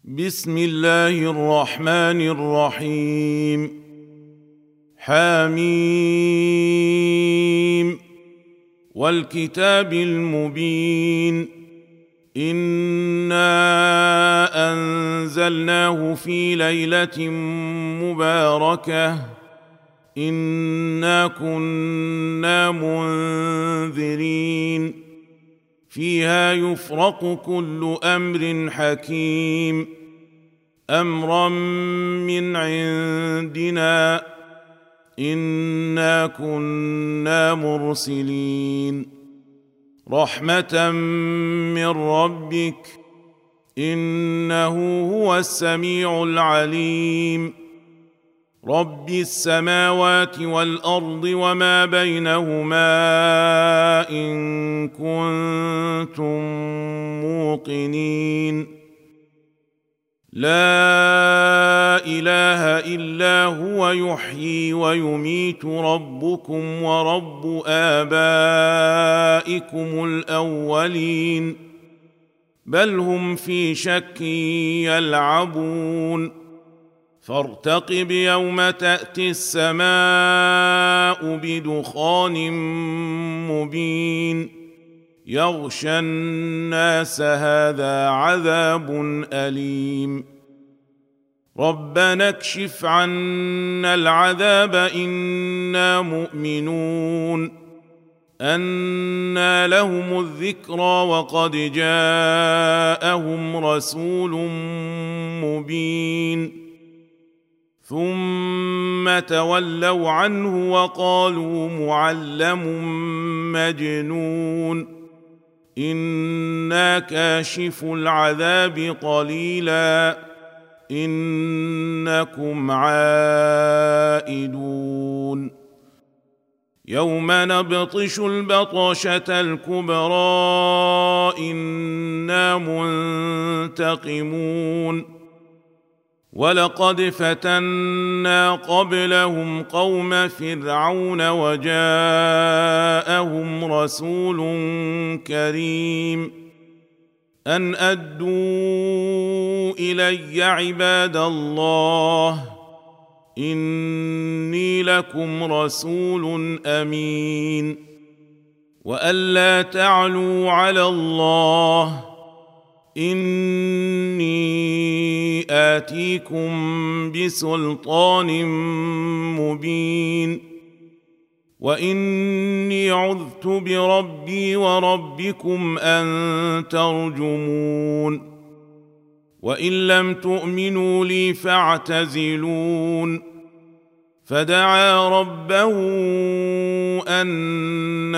بسم الله الرحمن الرحيم. حميم والكتاب المبين. إنا أنزلناه في ليلة مباركة إنا كنا منذرين فيها يفرق كل أمر حكيم أمرا من عندنا إنا كنا مرسلين رحمة من ربك إنه هو السميع العليم رب السماوات والأرض وما بينهما إن كنتم موقنين لا إله إلا هو يحيي ويميت ربكم ورب آبائكم الأولين بل هم في شك يلعبون فارتقب يوم تأتي السماء بدخان مبين يغشى الناس هذا عذاب أليم ربنا اكشف عنا العذاب إنا مؤمنون أنى لهم الذكرى وقد جاءهم رسول مبين ثم تولوا عنه وقالوا معلم مجنون إنا كاشف العذاب قليلا إنكم عائدون يوم نبطش البطشة الكبرى إنا منتقمون ولقد فتنا قبلهم قوم فرعون وجاءهم رسول كريم أن أدوا إلي عباد الله إني لكم رسول أمين وألا تعلوا على الله إني آتيكم بسلطان مبين وإني عذت بربي وربكم أن ترجمون وإن لم تؤمنوا لي فاعتزلون فدعا ربه أن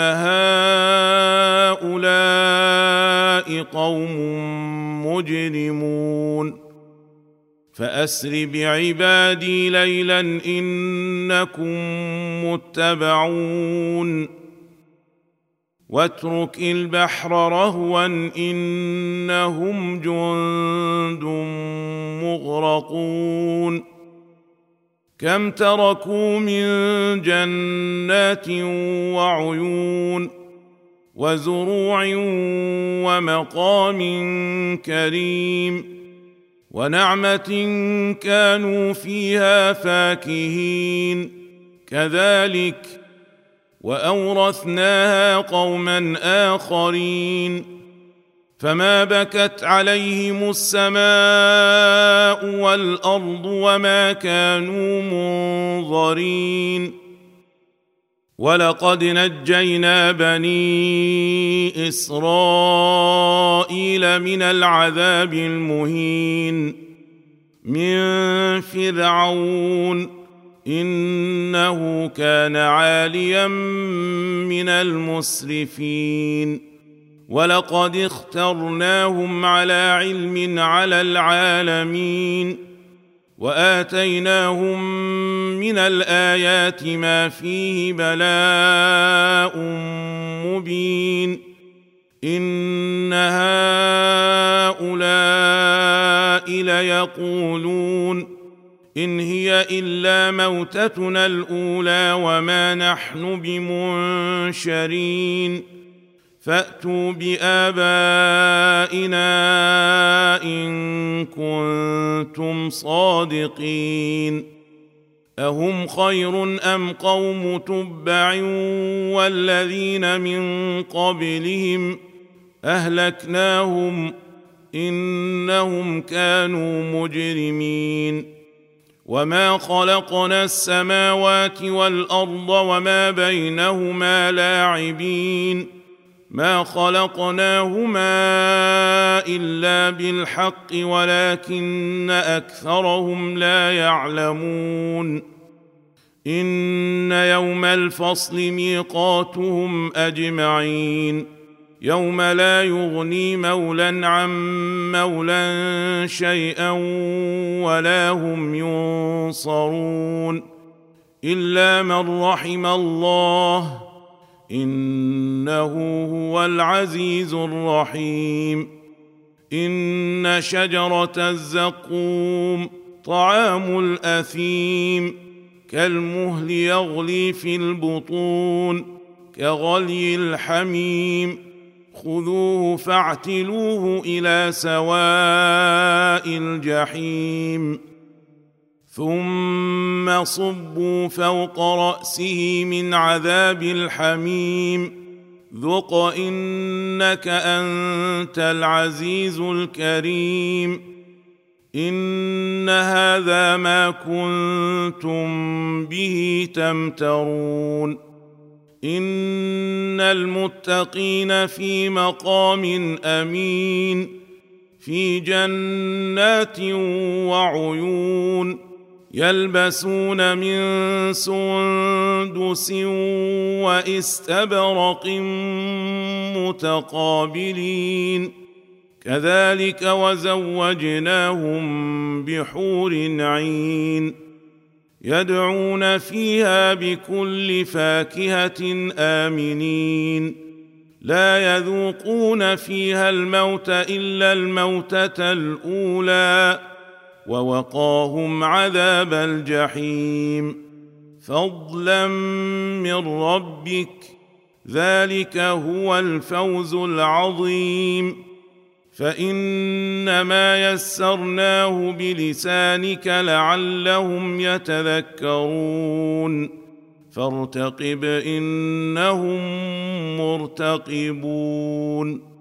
هؤلاء قوم مجرمون فأسر بعبادي ليلا إنكم متبعون واترك البحر رهوا إنهم جند مغرقون كم تركوا من جنات وعيون وزروع ومقام كريم ونعمة كانوا فيها فاكهين كذلك وأورثناها قوما آخرين فما بكت عليهم السماء والأرض وما كانوا منظرين ولقد نجينا بني إسرائيل من العذاب المهين من فرعون إنه كان عاليا من المسرفين ولقد اخترناهم على علم على العالمين وآتيناهم من الآيات ما فيه بلاء مبين إن هؤلاء ليقولون إن هي إلا موتتنا الأولى وما نحن بمنشرين فأتوا بآبائنا إن كنتم صادقين أهم خير أم قوم تبع والذين من قبلهم أهلكناهم إنهم كانوا مجرمين وما خلقنا السماوات والأرض وما بينهما لاعبين ما خلقناهما إلا بالحق ولكن أكثرهم لا يعلمون إن يوم الفصل ميقاتهم أجمعين يوم لا يغني مولى عن مولى شيئا ولا هم ينصرون إلا من رحم الله إنه هو العزيز الرحيم إن شجرة الزقوم طعام الأثيم كالمهل يغلي في البطون كغلي الحميم خذوه فاعتلوه إلى سواء الجحيم ثم صبوا فوق رأسه من عذاب الحميم ذق إنك أنت العزيز الكريم إن هذا ما كنتم به تمترون إن المتقين في مقام أمين في جنات وعيون يلبسون من سندس واستبرق متقابلين كذلك وزوجناهم بحور عين يدعون فيها بكل فاكهة آمنين لا يذوقون فيها الموت إلا الموتة الأولى ووقاهم عذاب الجحيم فضلا من ربك ذلك هو الفوز العظيم فإنما يسرناه بلسانك لعلهم يتذكرون فارتقب إنهم مرتقبون